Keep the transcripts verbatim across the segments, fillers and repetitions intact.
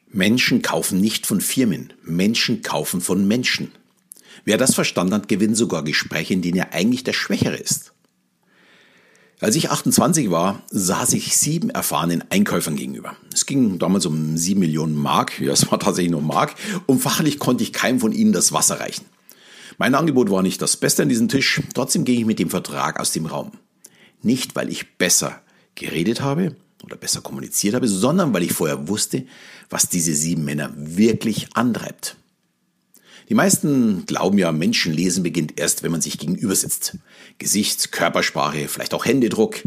Menschen kaufen nicht von Firmen, Menschen kaufen von Menschen. Wer das verstanden hat, gewinnt sogar Gespräche, in denen er eigentlich der Schwächere ist. Als ich achtundzwanzig war, saß ich sieben erfahrenen Einkäufern gegenüber. Es ging damals um sieben Millionen Mark, ja, es war tatsächlich nur Mark, und fachlich konnte ich keinem von ihnen das Wasser reichen. Mein Angebot war nicht das Beste an diesem Tisch, trotzdem ging ich mit dem Vertrag aus dem Raum. Nicht, weil ich besser geredet habe oder besser kommuniziert habe, sondern weil ich vorher wusste, was diese sieben Männer wirklich antreibt. Die meisten glauben ja, Menschenlesen beginnt erst, wenn man sich gegenüber sitzt. Gesicht, Körpersprache, vielleicht auch Händedruck.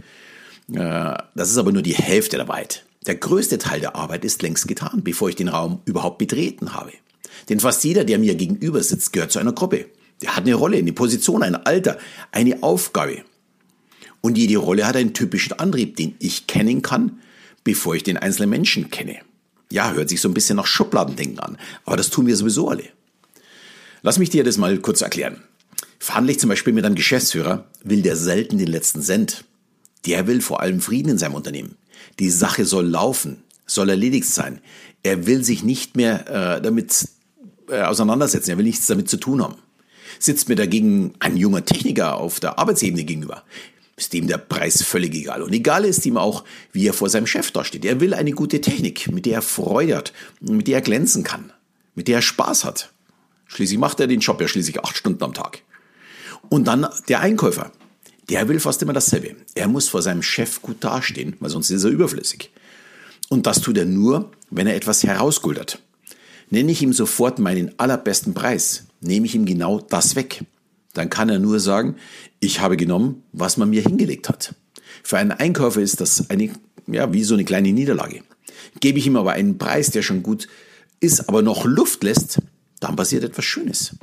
Das ist aber nur die Hälfte der Wahrheit. Der größte Teil der Arbeit ist längst getan, bevor ich den Raum überhaupt betreten habe. Denn fast jeder, der mir gegenüber sitzt, gehört zu einer Gruppe. Der hat eine Rolle, eine Position, ein Alter, eine Aufgabe. Und jede Rolle hat einen typischen Antrieb, den ich kennen kann, bevor ich den einzelnen Menschen kenne. Ja, hört sich so ein bisschen nach Schubladendenken an, aber das tun wir sowieso alle. Lass mich dir das mal kurz erklären. Verhandle ich zum Beispiel mit einem Geschäftsführer, will der selten den letzten Cent. Der will vor allem Frieden in seinem Unternehmen. Die Sache soll laufen, soll erledigt sein. Er will sich nicht mehr äh, damit äh, auseinandersetzen, er will nichts damit zu tun haben. Sitzt mir dagegen ein junger Techniker auf der Arbeitsebene gegenüber, ist dem der Preis völlig egal. Und egal ist ihm auch, wie er vor seinem Chef dasteht. Er will eine gute Technik, mit der er Freude hat, mit der er glänzen kann, mit der er Spaß hat. Schließlich macht er den Job ja schließlich acht Stunden am Tag. Und dann der Einkäufer. Der will fast immer dasselbe. Er muss vor seinem Chef gut dastehen, weil sonst ist er überflüssig. Und das tut er nur, wenn er etwas herausgeholt hat. Nenne ich ihm sofort meinen allerbesten Preis, nehme ich ihm genau das weg. Dann kann er nur sagen, ich habe genommen, was man mir hingelegt hat. Für einen Einkäufer ist das eine, ja, wie so eine kleine Niederlage. Gebe ich ihm aber einen Preis, der schon gut ist, aber noch Luft lässt, dann passiert etwas Schönes.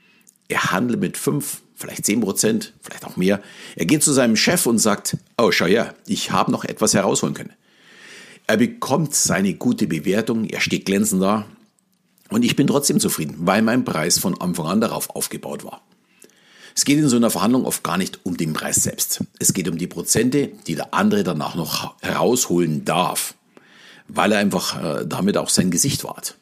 Er handelt mit fünf, vielleicht zehn Prozent, vielleicht auch mehr. Er geht zu seinem Chef und sagt, oh, schau her, ich habe noch etwas herausholen können. Er bekommt seine gute Bewertung, er steht glänzend da und ich bin trotzdem zufrieden, weil mein Preis von Anfang an darauf aufgebaut war. Es geht in so einer Verhandlung oft gar nicht um den Preis selbst. Es geht um die Prozente, die der andere danach noch herausholen darf, weil er einfach äh, damit auch sein Gesicht wahrt.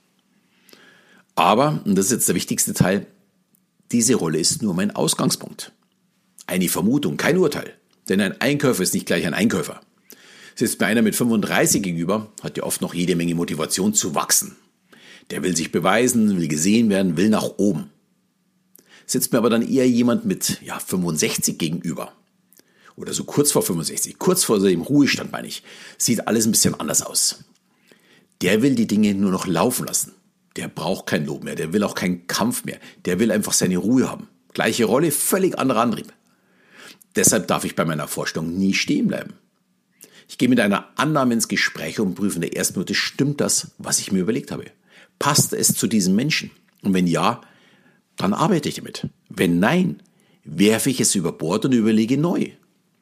Aber, und das ist jetzt der wichtigste Teil, diese Rolle ist nur mein Ausgangspunkt. Eine Vermutung, kein Urteil. Denn ein Einkäufer ist nicht gleich ein Einkäufer. Sitzt mir einer mit fünfunddreißig gegenüber, hat ja oft noch jede Menge Motivation zu wachsen. Der will sich beweisen, will gesehen werden, will nach oben. Sitzt mir aber dann eher jemand mit ja, fünfundsechzig gegenüber. Oder so kurz vor fünfundsechzig, kurz vor dem Ruhestand meine ich. Sieht alles ein bisschen anders aus. Der will die Dinge nur noch laufen lassen. Der braucht kein Lob mehr, der will auch keinen Kampf mehr. Der will einfach seine Ruhe haben. Gleiche Rolle, völlig anderer Antrieb. Deshalb darf ich bei meiner Vorstellung nie stehen bleiben. Ich gehe mit einer Annahme ins Gespräch und prüfe in der ersten Minute, stimmt das, was ich mir überlegt habe? Passt es zu diesem Menschen? Und wenn ja, dann arbeite ich damit. Wenn nein, werfe ich es über Bord und überlege neu.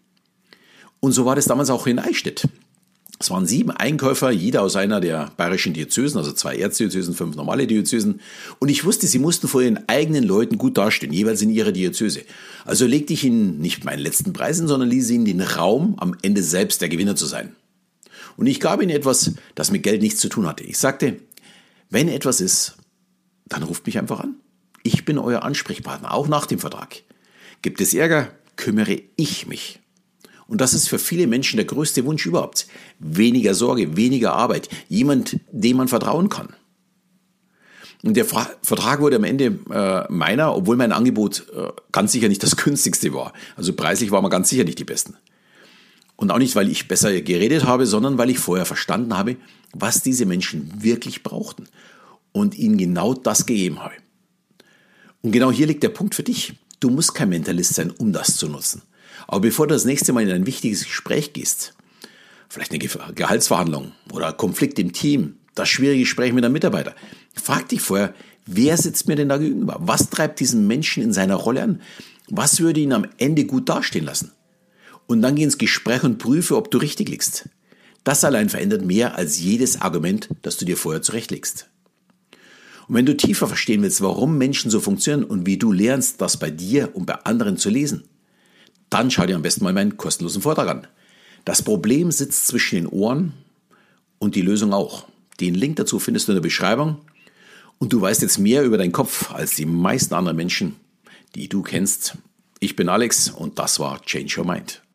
Und so war das damals auch in Eichstätt. Es waren sieben Einkäufer, jeder aus einer der bayerischen Diözesen, also zwei Erzdiözesen, fünf normale Diözesen. Und ich wusste, sie mussten vor ihren eigenen Leuten gut dastehen, jeweils in ihrer Diözese. Also legte ich ihnen nicht meinen letzten Preis hin, sondern ließ ihnen den Raum, am Ende selbst der Gewinner zu sein. Und ich gab ihnen etwas, das mit Geld nichts zu tun hatte. Ich sagte, wenn etwas ist, dann ruft mich einfach an. Ich bin euer Ansprechpartner, auch nach dem Vertrag. Gibt es Ärger, kümmere ich mich. Und das ist für viele Menschen der größte Wunsch überhaupt. Weniger Sorge, weniger Arbeit. Jemand, dem man vertrauen kann. Und der Fra- Vertrag wurde am Ende äh, meiner, obwohl mein Angebot äh, ganz sicher nicht das günstigste war. Also preislich waren wir ganz sicher nicht die Besten. Und auch nicht, weil ich besser geredet habe, sondern weil ich vorher verstanden habe, was diese Menschen wirklich brauchten. Und ihnen genau das gegeben habe. Und genau hier liegt der Punkt für dich. Du musst kein Mentalist sein, um das zu nutzen. Aber bevor du das nächste Mal in ein wichtiges Gespräch gehst, vielleicht eine Ge- Gehaltsverhandlung oder Konflikt im Team, das schwierige Gespräch mit einem Mitarbeiter, frag dich vorher, wer sitzt mir denn da gegenüber? Was treibt diesen Menschen in seiner Rolle an? Was würde ihn am Ende gut dastehen lassen? Und dann geh ins Gespräch und prüfe, ob du richtig liegst. Das allein verändert mehr als jedes Argument, das du dir vorher zurechtlegst. Und wenn du tiefer verstehen willst, warum Menschen so funktionieren und wie du lernst, das bei dir und bei anderen zu lesen, dann schau dir am besten mal meinen kostenlosen Vortrag an. Das Problem sitzt zwischen den Ohren und die Lösung auch. Den Link dazu findest du in der Beschreibung. Und du weißt jetzt mehr über deinen Kopf als die meisten anderen Menschen, die du kennst. Ich bin Alex und das war Change Your Mind.